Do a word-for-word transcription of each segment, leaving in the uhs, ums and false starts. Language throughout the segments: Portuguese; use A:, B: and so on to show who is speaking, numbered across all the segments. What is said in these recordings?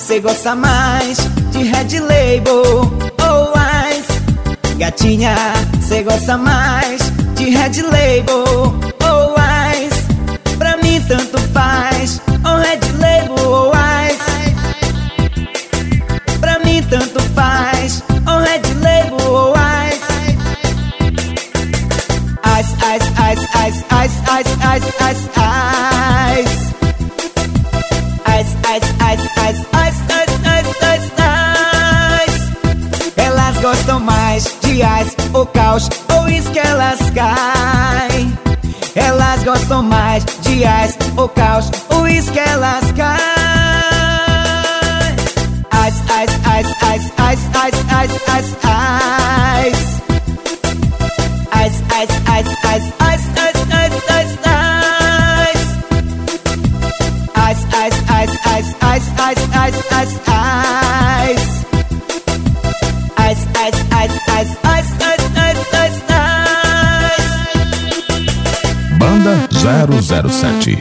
A: cê gosta mais de Red Label ou Ice? Gatinha, cê gosta mais de Red Label ou Ice? Pra mim tanto faz, ou Red Label ou Ice. Pra mim tanto faz, ou Red Label ou Ice. Ice, ice, ice, ice, ice, ice, ice, ice, ice. Ice, ice, ice, ice, ice, ice, ice, ice, ice. Elas gostam mais de ice ou caos, ou isso que elas caem. Elas gostam mais de ice ou caos, ou isso que elas caem. Ice, ice, ice, ice, ice, ice, ice, ice, ice. Ice, ice, ice, ice, ice, ice, ice, ice, ice. Ice, ice, ice, ice, ice, ice, ice, ice, ice. Ice, ice, ice, ice, ice, ice, ice, ice, ice.
B: Banda zero zero sete.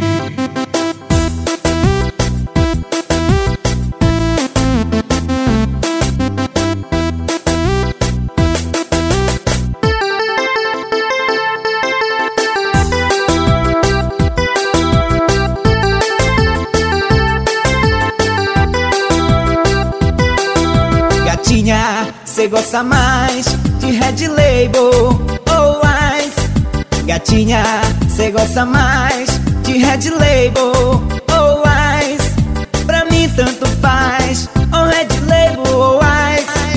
A: Cê gosta mais de Red Label ou Ice? Gatinha, cê gosta mais de Red Label ou Ice? Pra mim tanto faz, ou Red Label ou Ice.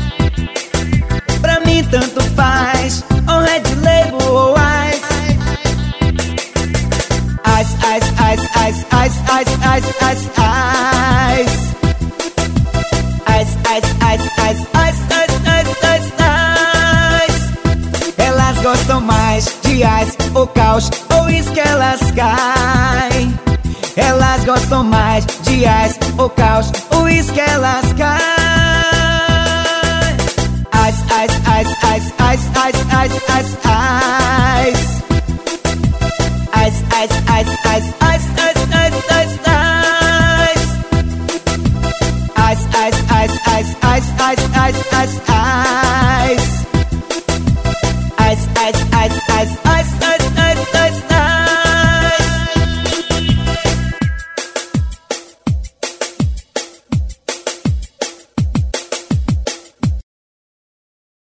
A: Pra mim tanto faz, ou Red Label ou Ice. Ice, ice, ice, ice, ice, ice, ice, ice, ice. Ice, ice, ice, ice, ice, ice, ice, ice, ice. Elas gostam mais de ice ou caos, ou isso que elas caem. Elas gostam mais de ice ou caos, ou isso que elas caem. Ice, ice, ice, ice, ice, ice, ice, ice, ice. Ice, ice, ice, ice, ice, ice, ice, ice, ice. Ice, ice, ice,